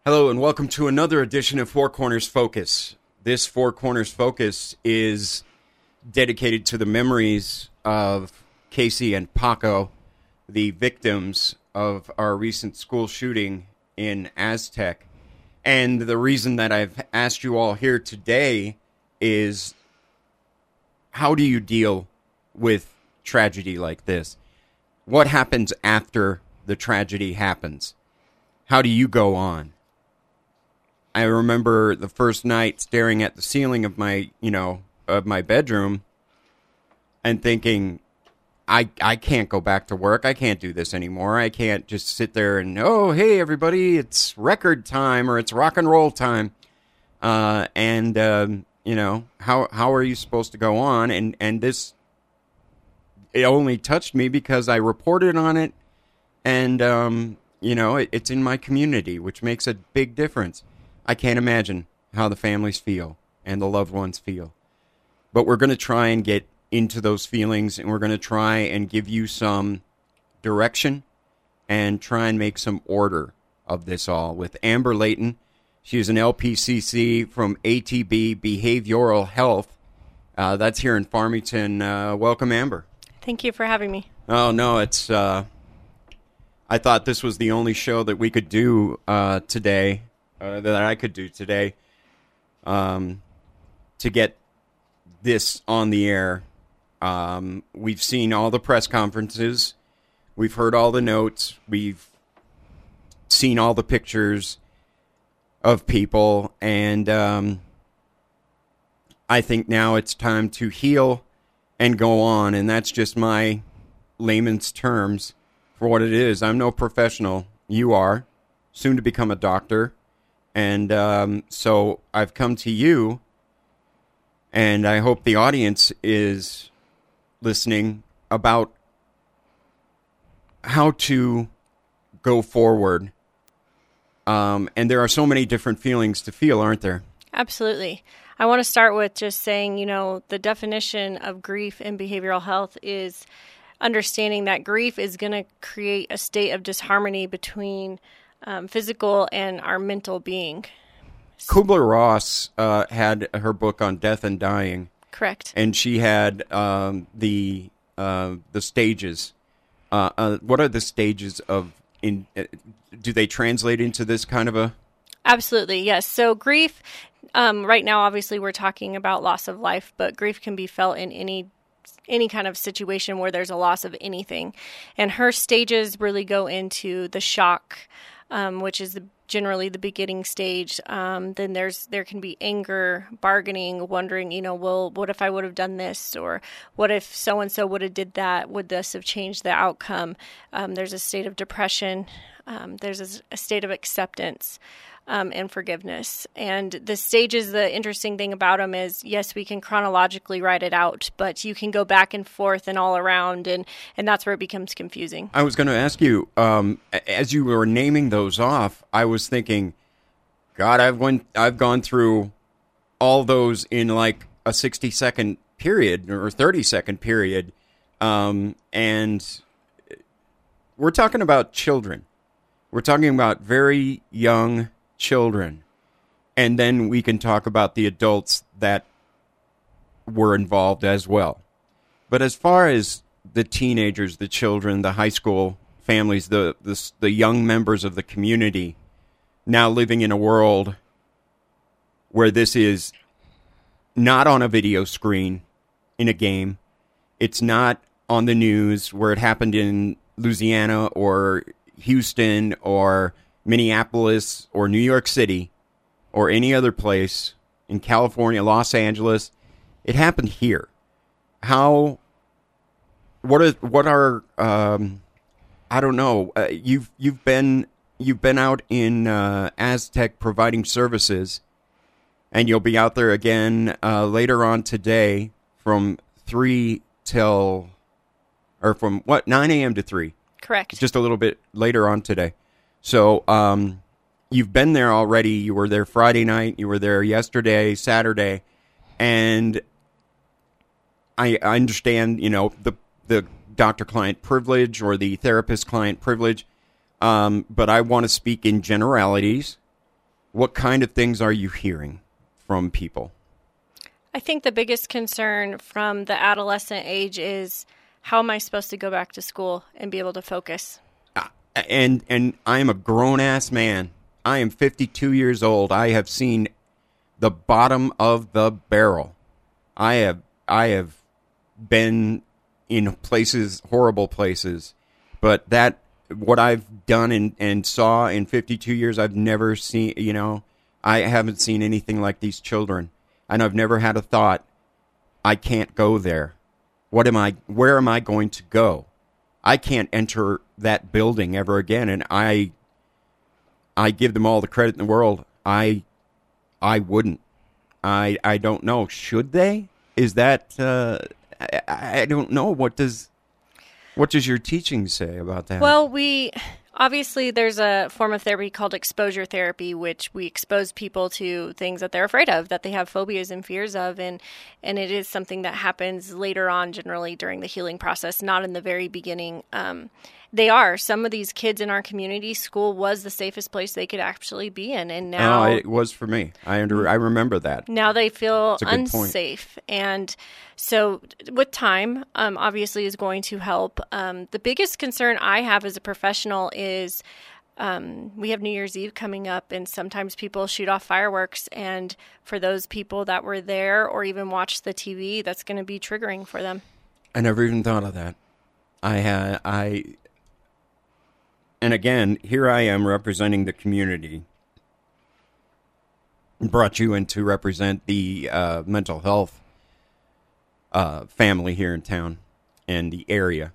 Hello and welcome to another edition of Four Corners Focus. This Four Corners Focus is dedicated to the memories of Casey and Paco, the victims of our recent school shooting in Aztec. And the reason that I've asked you all here today is, how do you deal with tragedy like this? What happens after the tragedy happens? How do you go on? I remember the first night staring at the ceiling of my bedroom and thinking, I can't go back to work. I can't do this anymore. I can't just sit there and, oh, hey, everybody, it's record time or it's rock and roll time. How are you supposed to go on? And this, it only touched me because I reported on it and, it's in my community, which makes a big difference. I can't imagine how the families feel and the loved ones feel. But we're going to try and get into those feelings, and we're going to try and give you some direction and try and make some order of this all with Amber Layton. She is an LPCC from ATB Behavioral Health. That's here in Farmington. Welcome, Amber. Thank you for having me. Oh, no, it's... I thought this was the only show that we could do today. That I could do today to get this on the air. We've seen all the press conferences. We've heard all the notes. We've seen all the pictures of people. And I think now it's time to heal and go on. And that's just my layman's terms for what it is. I'm no professional. You are. Soon to become a doctor. And so I've come to you, and I hope the audience is listening about how to go forward. And there are so many different feelings to feel, aren't there? Absolutely. I want to start with just saying, the definition of grief in behavioral health is understanding that grief is going to create a state of disharmony between physical and our mental being. Kubler-Ross had her book on death and dying. Correct. And she had the stages. What are the stages of? Do they translate into this kind of a? Absolutely, yes. So grief, right now, obviously, we're talking about loss of life, but grief can be felt in any kind of situation where there's a loss of anything. And her stages really go into the shock, which is generally the beginning stage. Then there can be anger, bargaining, wondering, well, what if I would have done this? Or what if so-and-so would have did that? Would this have changed the outcome? There's a state of depression. There's a state of acceptance and forgiveness. And the stages, the interesting thing about them is, yes, we can chronologically write it out, but you can go back and forth and all around, and that's where it becomes confusing. I was going to ask you, as you were naming those off, I was thinking, God, I've gone through all those in like a 60-second period or 30-second period, and we're talking about children. We're talking about very young children. And then we can talk about the adults that were involved as well. But as far as the teenagers, the children, the high school families, the young members of the community now living in a world where this is not on a video screen in a game. It's not on the news where it happened in Louisiana or Houston or Minneapolis or New York City or any other place in California, Los Angeles. It happened here. What are I don't know. You've been out in Aztec providing services, and you'll be out there again later on today from 9 a.m. to 3. Correct. Just a little bit later on today. So you've been there already. You were there Friday night. You were there yesterday, Saturday. And I understand, the doctor-client privilege or the therapist-client privilege. But I want to speak in generalities. what kind of things are you hearing from people? I think the biggest concern from the adolescent age is, how am I supposed to go back to school and be able to focus? And I am a grown-ass man. I am 52 years old. I have seen the bottom of the barrel. I have been in places, horrible places, but what I've done and saw in 52 years, I've never seen, I haven't seen anything like these children. And I've never had a thought, I can't go there. Where am I going to go? I can't enter that building ever again. And I give them all the credit in the world. I wouldn't. I don't know. Should they? Is that, I don't know. What does your teaching say about that? Well, obviously there's a form of therapy called exposure therapy, which we expose people to things that they're afraid of, that they have phobias and fears of, and it is something that happens later on, generally during the healing process, not in the very beginning. Some of these kids in our community, school was the safest place they could actually be in, and now it was for me. I remember that. Now they feel unsafe, and so with time, obviously is going to help. The biggest concern I have as a professional is we have New Year's Eve coming up, and sometimes people shoot off fireworks, and for those people that were there or even watched the TV, that's going to be triggering for them. I never even thought of that. And again, here I am representing the community. Brought you in to represent the mental health family here in town and the area.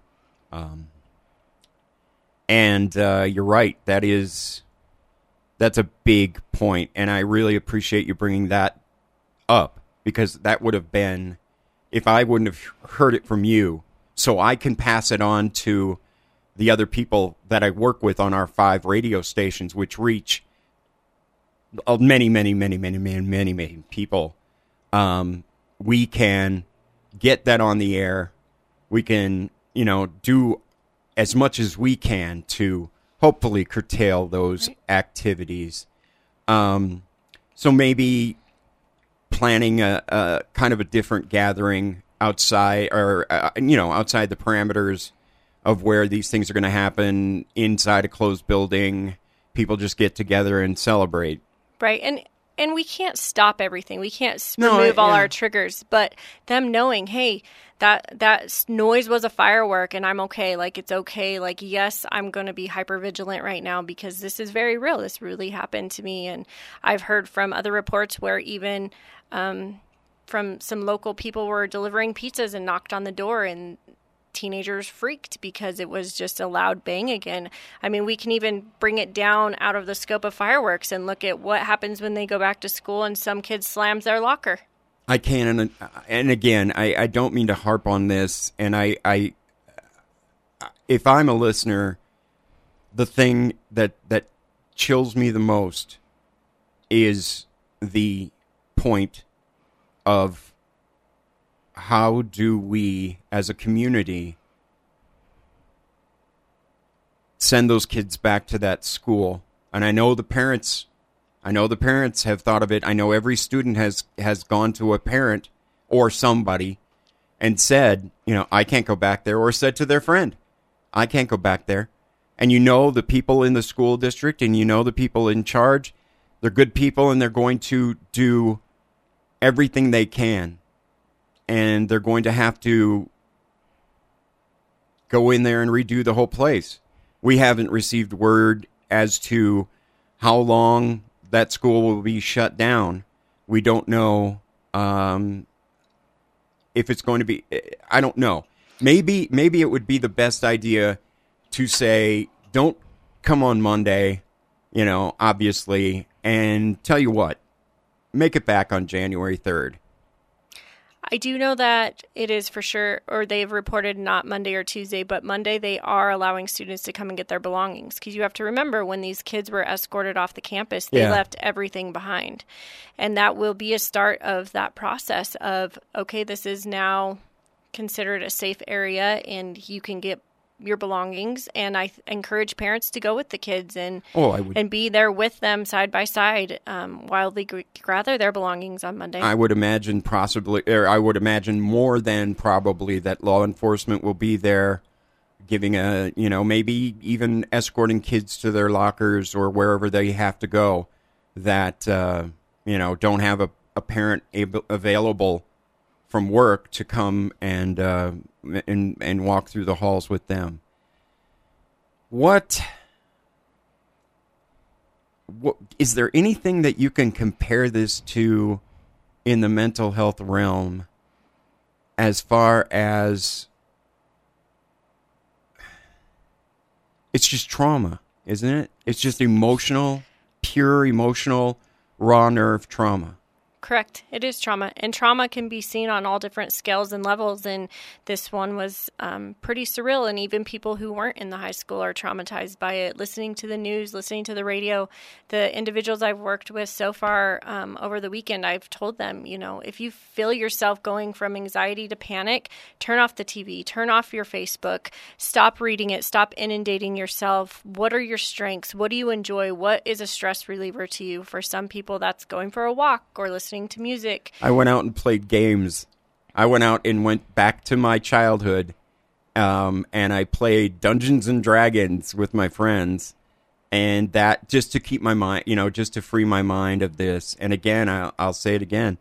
And you're right. That's a big point, and I really appreciate you bringing that up, because that would have been, if I wouldn't have heard it from you, so I can pass it on to the other people that I work with on our 5 radio stations, which reach many, many, many, many, many, many, many people. We can get that on the air. We can, do as much as we can to hopefully curtail those activities. So maybe planning a kind of a different gathering outside, or outside the parameters of where these things are going to happen, inside a closed building. People just get together and celebrate. Right. And we can't stop everything. We can't remove all our triggers. But them knowing, hey, that noise was a firework and I'm okay. Like, it's okay. Like, yes, I'm going to be hypervigilant right now because this is very real. This really happened to me. And I've heard from other reports where even from some local people were delivering pizzas and knocked on the door, and teenagers freaked because it was just a loud bang again. I mean, we can even bring it down out of the scope of fireworks and look at what happens when they go back to school and some kid slams their locker. I can, and again, I don't mean to harp on this, and I if I'm a listener, the thing that chills me the most is the point of, how do we, as a community, send those kids back to that school? And I know the parents have thought of it. I know every student has gone to a parent or somebody and said, I can't go back there, or said to their friend, I can't go back there. And the people in the school district, and the people in charge, they're good people, and they're going to do everything they can. And they're going to have to go in there and redo the whole place. We haven't received word as to how long that school will be shut down. We don't know if it's going to be, I don't know. Maybe it would be the best idea to say, don't come on Monday, obviously, and tell you what, make it back on January 3rd. I do know that it is for sure, or they've reported not Monday or Tuesday, but Monday they are allowing students to come and get their belongings. Because you have to remember, when these kids were escorted off the campus, they left everything behind. And that will be a start of that process of, okay, this is now considered a safe area, and you can get your belongings, and I encourage parents to go with the kids and I would. and be there with them side by side while they gather their belongings on Monday. I would imagine I would imagine more than probably that law enforcement will be there, giving maybe even escorting kids to their lockers or wherever they have to go that, don't have a parent available from work to come and walk through the halls with them. What is there anything that you can compare this to in the mental health realm as far as it's just trauma, isn't it? It's just pure emotional, raw nerve trauma. Correct. It is trauma. And trauma can be seen on all different scales and levels. And this one was pretty surreal. And even people who weren't in the high school are traumatized by it. Listening to the news, listening to the radio, the individuals I've worked with so far over the weekend, I've told them, if you feel yourself going from anxiety to panic, turn off the TV, turn off your Facebook, stop reading it, stop inundating yourself. What are your strengths? What do you enjoy? What is a stress reliever to you? For some people, that's going for a walk or listening to music. I went out and played games. I went out and went back to my childhood, and I played Dungeons and Dragons with my friends, and that just to keep my mind, just to free my mind of this. And again, I'll say it again.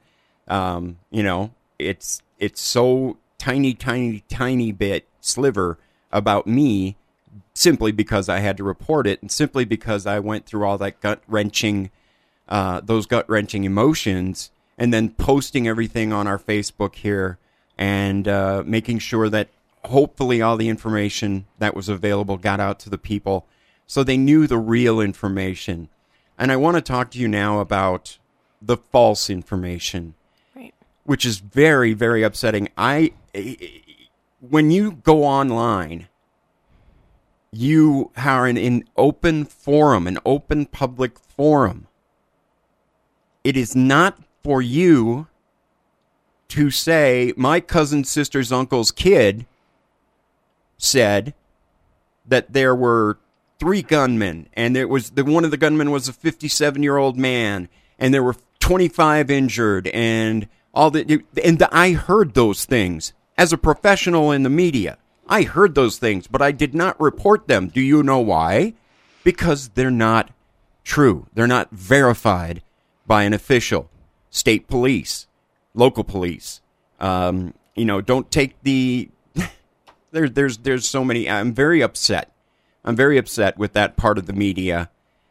It's so tiny bit sliver about me, simply because I had to report it, and simply because I went through all that those gut-wrenching emotions, and then posting everything on our Facebook here, and making sure that hopefully all the information that was available got out to the people so they knew the real information. And I want to talk to you now about the false information, right, which is very, very upsetting. When you go online, you are in an open forum, an open public forum. It is not for you to say, my cousin's sister's uncle's kid said that there were 3 gunmen, and one of the gunmen was a 57-year-old man, and there were 25 injured, and I heard those things as a professional in the media. I heard those things, but I did not report them. Do you know why? Because they're not true. They're not verified by an official, state police, local police. Don't take the. There's so many. I'm very upset. I'm very upset with that part of the media.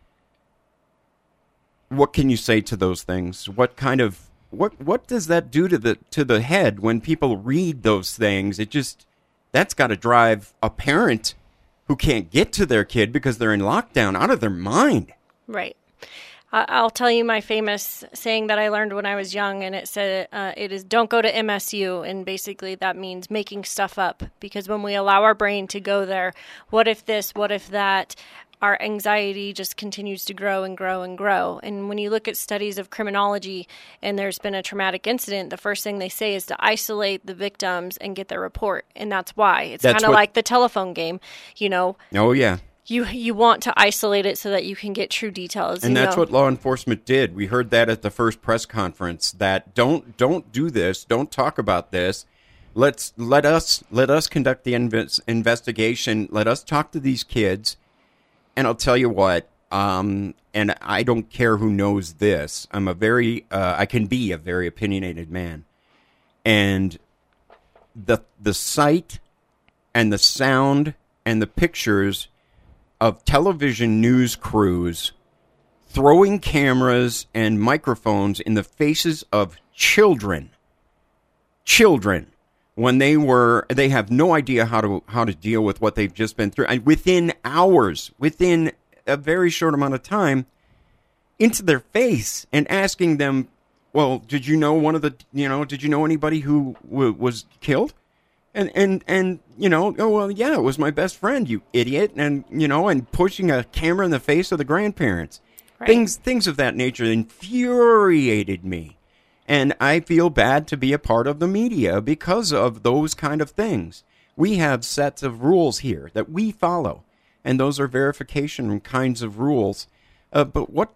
What can you say to those things? What does that do to the head when people read those things? That's got to drive a parent who can't get to their kid because they're in lockdown out of their mind. Right. I'll tell you my famous saying that I learned when I was young, and it said, it is, don't go to MSU, and basically that means making stuff up, because when we allow our brain to go there, what if this, what if that, our anxiety just continues to grow and grow and grow. And when you look at studies of criminology and there's been a traumatic incident, the first thing they say is to isolate the victims and get their report, and that's why. It's kind of like the telephone game, Oh, yeah. You want to isolate it so that you can get true details. And that's what law enforcement did. We heard that at the first press conference, that don't do this, don't talk about this. Let us conduct the investigation. Let us talk to these kids. And I'll tell you what, and I don't care who knows this. I can be a very opinionated man. And the sight and the sound and the pictures of television news crews throwing cameras and microphones in the faces of children, when they have no idea how to deal with what they've just been through, and within hours, within a very short amount of time, into their face, and asking them, well, did you know did you know anybody who was killed? And oh, well, yeah, it was my best friend, you idiot. And pushing a camera in the face of the grandparents. Right. Things of that nature infuriated me. And I feel bad to be a part of the media because of those kind of things. We have sets of rules here that we follow, and those are verification kinds of rules. But what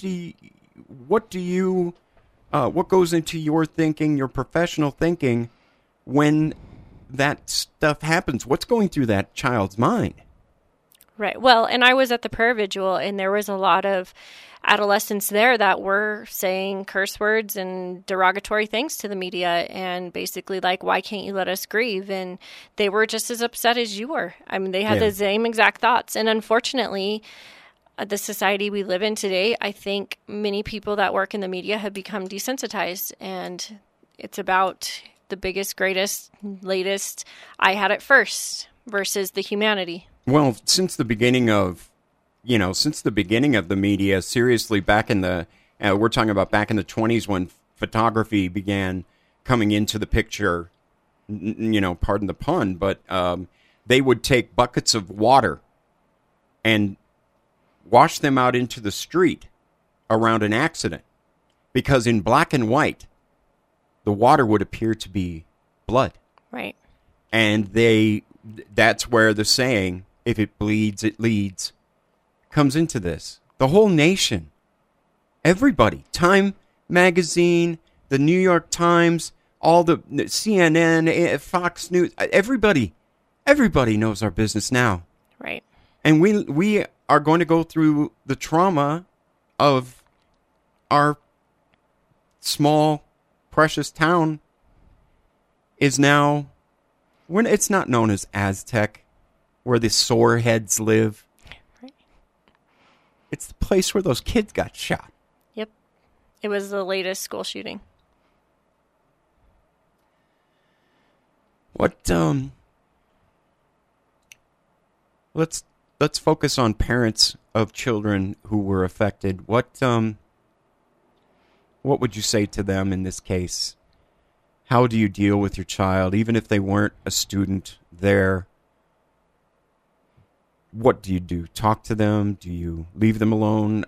goes into your thinking, your professional thinking, when that stuff happens? What's going through that child's mind? Right. Well, and I was at the prayer vigil, and there was a lot of adolescents there that were saying curse words and derogatory things to the media, and basically like, why can't you let us grieve? And they were just as upset as you were. I mean, they had the same exact thoughts. And unfortunately, the society we live in today, I think many people that work in the media have become desensitized, and it's about the biggest, greatest, latest, I had it first versus the humanity. Well, since the beginning of the media, seriously, back in the, we're talking about back in the 20s when photography began coming into the picture, pardon the pun, but they would take buckets of water and wash them out into the street around an accident, because in black and white, the water would appear to be blood. Right. And that's where the saying, if it bleeds, it leads, comes into this. The whole nation, everybody, Time Magazine, the New York Times, all the CNN, Fox News, everybody knows our business now. Right. And we are going to go through the trauma of our small, precious town is now, when it's not known as Aztec, where the soreheads live. Right. It's the place where those kids got shot. Yep. It was the latest school shooting. What, let's focus on parents of children who were affected. What would you say to them in this case? How do you deal with your child, even if they weren't a student there? What do you do? Talk to them? Do you leave them alone?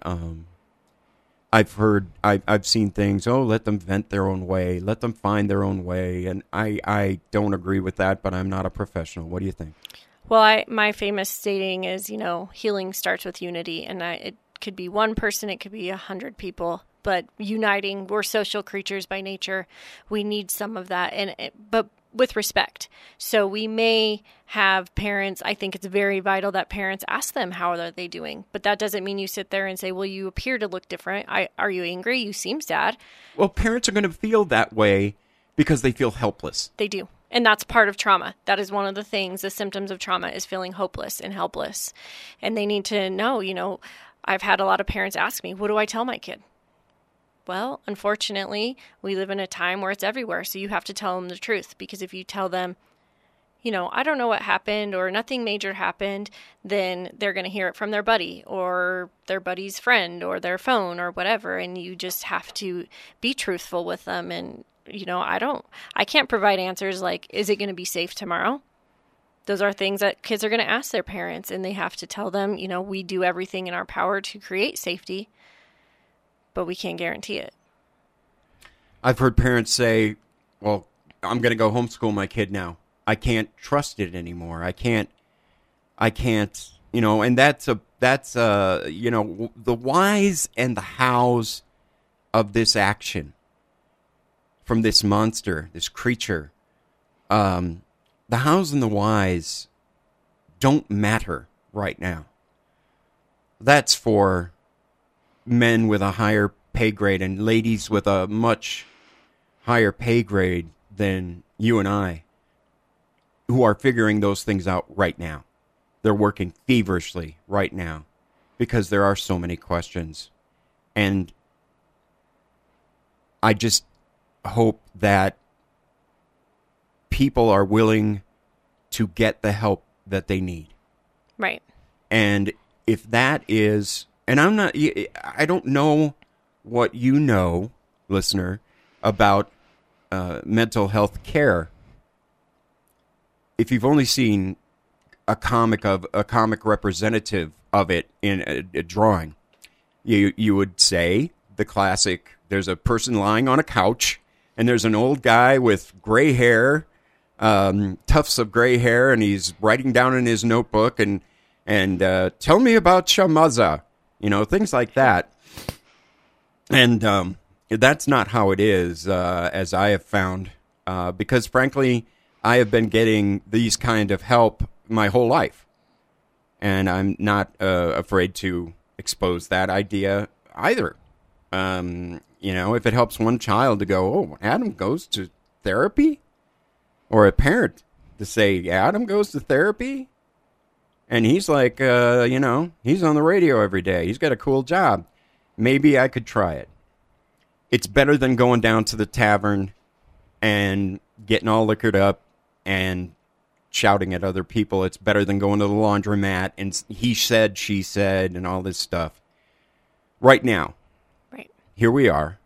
I've seen things, let them vent their own way, let them find their own way, and I don't agree with that, but I'm not a professional. What do you think? Well, my famous stating is, healing starts with unity, and it could be one person, it could be 100 people, but uniting. We're social creatures by nature. We need some of that, but with respect. So we may have parents, I think it's very vital that parents ask them, how are they doing? But that doesn't mean you sit there and say, well, you appear to look different. Are you angry? You seem sad. Well, parents are going to feel that way because they feel helpless. They do. And that's part of trauma. That is one of the things, the symptoms of trauma is feeling hopeless and helpless. And they need to know, I've had a lot of parents ask me, what do I tell my kid? Well, unfortunately, we live in a time where it's everywhere, so you have to tell them the truth. Because if you tell them, I don't know what happened or nothing major happened, then they're going to hear it from their buddy or their buddy's friend or their phone or whatever. And you just have to be truthful with them. And, I can't provide answers like, is it going to be safe tomorrow? Those are things that kids are going to ask their parents, and they have to tell them, we do everything in our power to create safety, but we can't guarantee it. I've heard parents say, well, I'm going to go homeschool my kid now. I can't trust it anymore. I can't, and that's the whys and the hows of this action from this monster, this creature. The hows and the whys don't matter right now. That's for men with a higher pay grade and ladies with a much higher pay grade than you and I, who are figuring those things out right now. They're working feverishly right now because there are so many questions. And I just hope that people are willing to get the help that they need. Right. And if that is, and I don't know what you know, listener, about mental health care. If you've only seen a comic representative of it in a drawing, you would say the classic, there's a person lying on a couch and there's an old guy with gray hair tufts of gray hair, and he's writing down in his notebook and tell me about Shamaza, things like that. And that's not how it is, as I have found, because frankly, I have been getting these kind of help my whole life, and I'm not afraid to expose that idea either. If it helps one child to go, oh, Adam goes to therapy, or a parent to say, Adam goes to therapy, and he's like, he's on the radio every day. He's got a cool job. Maybe I could try it. It's better than going down to the tavern and getting all liquored up and shouting at other people. It's better than going to the laundromat and he said, she said, and all this stuff. Right now, right here we are.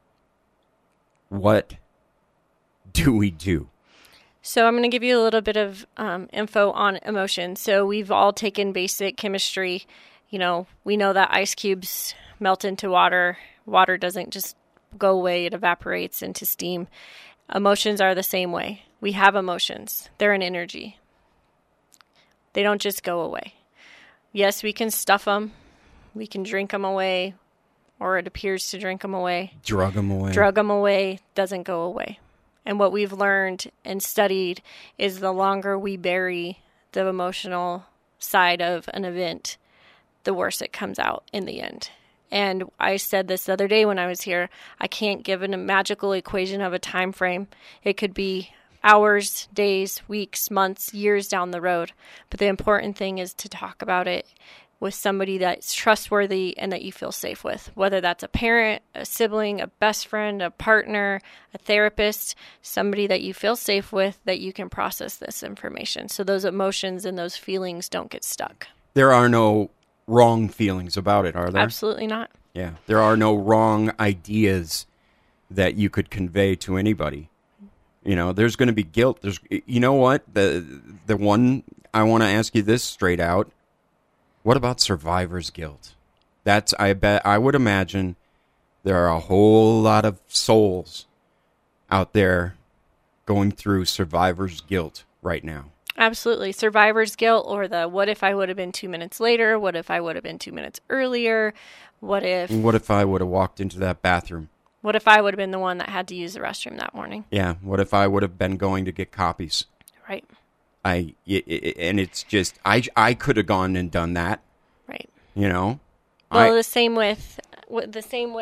What do we do? So I'm going to give you a little bit of info on emotion. So we've all taken basic chemistry. We know that ice cubes melt into water. Water doesn't just go away. It evaporates into steam. Emotions are the same way. We have emotions. They're an energy. They don't just go away. Yes, we can stuff them. We can drink them away, or it appears to drink them away. Drug them away. Drug them away doesn't go away. And what we've learned and studied is the longer we bury the emotional side of an event, the worse it comes out in the end. And I said this the other day when I was here, I can't give a magical equation of a time frame. It could be hours, days, weeks, months, years down the road. But the important thing is to talk about it with somebody that's trustworthy and that you feel safe with, whether that's a parent, a sibling, a best friend, a partner, a therapist, somebody that you feel safe with, that you can process this information so those emotions and those feelings don't get stuck. There are no wrong feelings about it, are there? Absolutely not. Yeah, there are no wrong ideas that you could convey to anybody. There's going to be guilt. What? The one, I want to ask you this straight out. What about survivor's guilt? I would imagine there are a whole lot of souls out there going through survivor's guilt right now. Absolutely. Survivor's guilt, or the what if I would have been 2 minutes later? What if I would have been 2 minutes earlier? What if I would have walked into that bathroom? What if I would have been the one that had to use the restroom that morning? Yeah. What if I would have been going to get copies? Right. And it's just, I could have gone and done that. Right. Well, the same with, what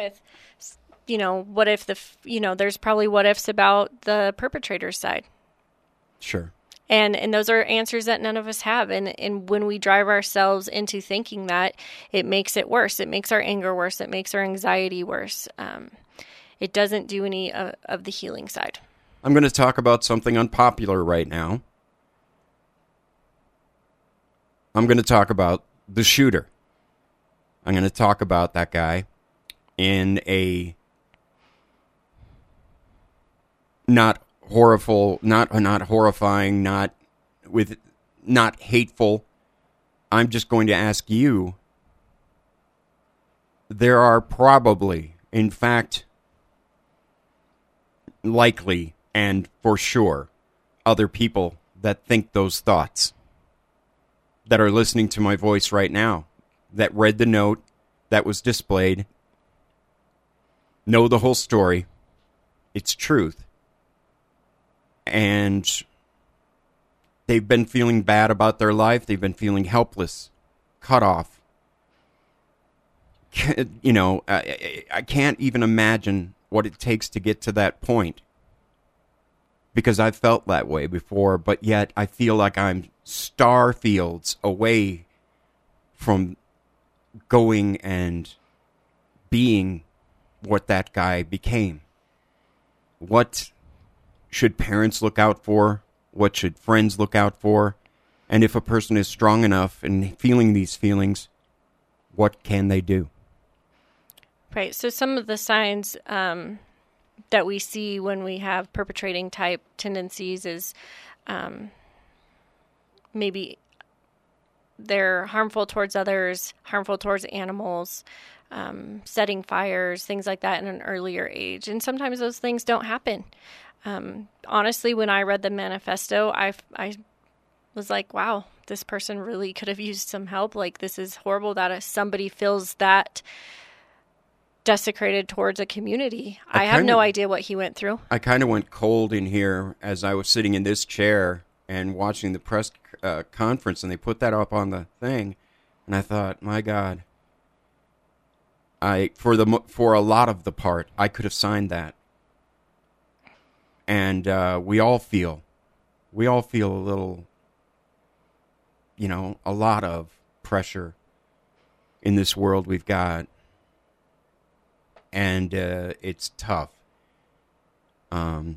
if there's probably what ifs about the perpetrator's side. Sure. And those are answers that none of us have. And when we drive ourselves into thinking that, it makes it worse. It makes our anger worse. It makes our anxiety worse. It doesn't do any of the healing side. I'm going to talk about something unpopular right now. I'm going to talk about the shooter. I'm going to talk about that guy in a not horrifying, not hateful. I'm just going to ask you, there are probably, in fact, likely and for sure, other people that think those thoughts, that are listening to my voice right now, that read the note that was displayed, know the whole story, it's truth, and they've been feeling bad about their life, they've been feeling helpless, cut off. I can't even imagine what it takes to get to that point, because I've felt that way before, but yet I feel like I'm star fields away from going and being what that guy became. What should parents look out for? What should friends look out for? And if a person is strong enough and feeling these feelings, what can they do? Right. So some of the signs that we see when we have perpetrating type tendencies is maybe they're harmful towards others, harmful towards animals, setting fires, things like that in an earlier age. And sometimes those things don't happen. Honestly, when I read the manifesto, I was like, wow, this person really could have used some help. Like, this is horrible that somebody feels that desecrated towards a community. I have no idea what he went through. I kind of went cold in here as I was sitting in this chair and watching the press conference, and they put that up on the thing, and I thought, my God, for a lot of the part, I could have signed that. And we all feel a little, a lot of pressure in this world we've got. And it's tough. The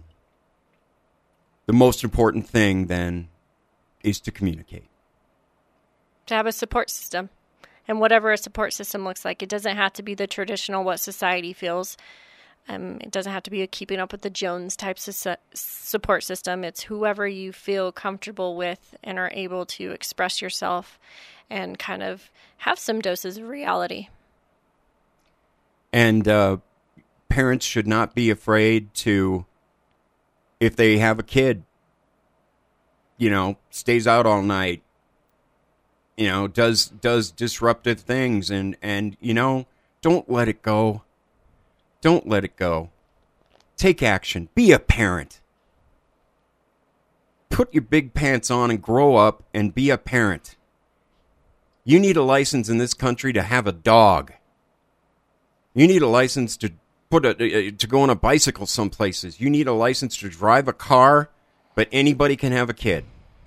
most important thing, then, is to communicate. To have a support system. And whatever a support system looks like, it doesn't have to be the traditional what society feels. It doesn't have to be a keeping up with the Jones type support system. It's whoever you feel comfortable with and are able to express yourself and kind of have some doses of reality. And parents should not be afraid to, if they have a kid, stays out all night, does disruptive things, and don't let it go. Don't let it go. Take action. Be a parent. Put your big pants on and grow up and be a parent. You need a license in this country to have a dog. You need a license to to go on a bicycle some places. You need a license to drive a car, but anybody can have a kid.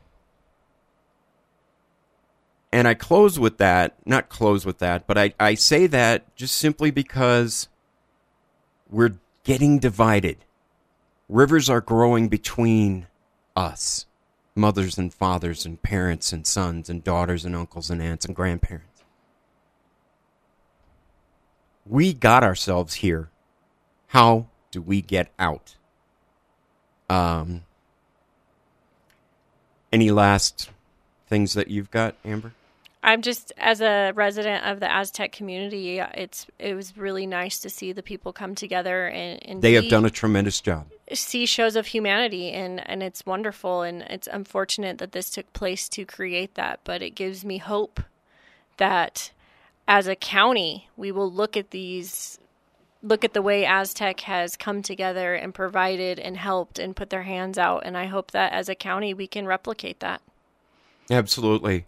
And I not close with that, but I say that just simply because we're getting divided. Rivers are growing between us, mothers and fathers and parents and sons and daughters and uncles and aunts and grandparents. We got ourselves here. How do we get out? Any last things that you've got, Amber? I'm just, as a resident of the Aztec community, it was really nice to see the people come together and they have done a tremendous job. See shows of humanity, and it's wonderful, and it's unfortunate that this took place to create that, but it gives me hope that as a county, we will look at the way Aztec has come together and provided and helped and put their hands out, and I hope that as a county we can replicate that. Absolutely.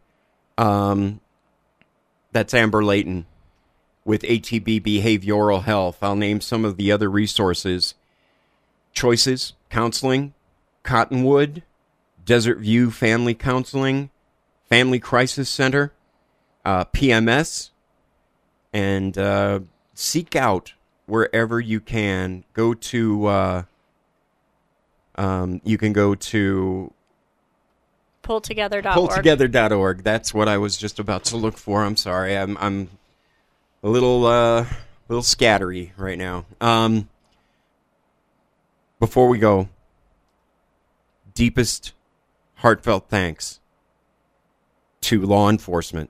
That's Amber Layton with ATB Behavioral Health. I'll name some of the other resources. Choices Counseling, Cottonwood, Desert View Family Counseling, Family Crisis Center, PMS, and seek out wherever you can. Go to, you can go to pulltogether.org. Pulltogether.org. That's what I was just about to look for. I'm sorry. I'm a little scattery right now. Before we go, deepest heartfelt thanks to law enforcement.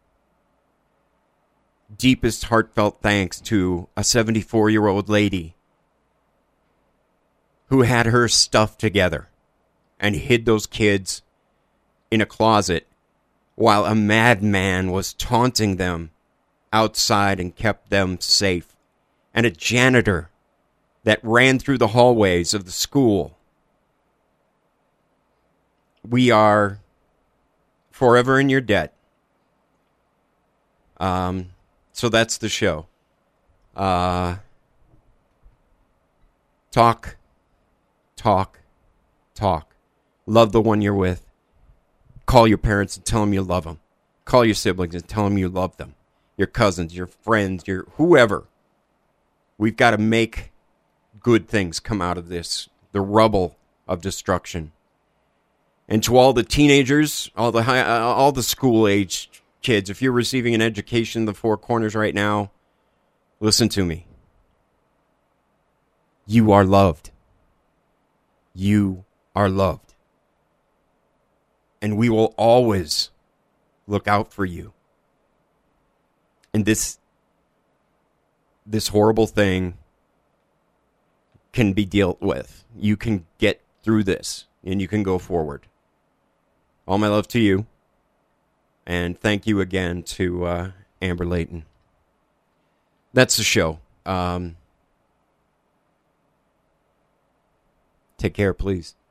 Deepest heartfelt thanks to a 74-year-old lady who had her stuff together and hid those kids in a closet while a madman was taunting them outside and kept them safe. And a janitor that ran through the hallways of the school. We are forever in your debt. So that's the show. Talk. Love the one you're with. Call your parents and tell them you love them. Call your siblings and tell them you love them. Your cousins, your friends, your whoever. We've got to make good things come out of this, the rubble of destruction. And to all the teenagers, all the school-aged kids, if you're receiving an education in the Four Corners right now, listen to me. You are loved. You are loved. And we will always look out for you. And this horrible thing can be dealt with. You can get through this, and you can go forward. All my love to you, and thank you again to Amber Layton. That's the show. Take care, please.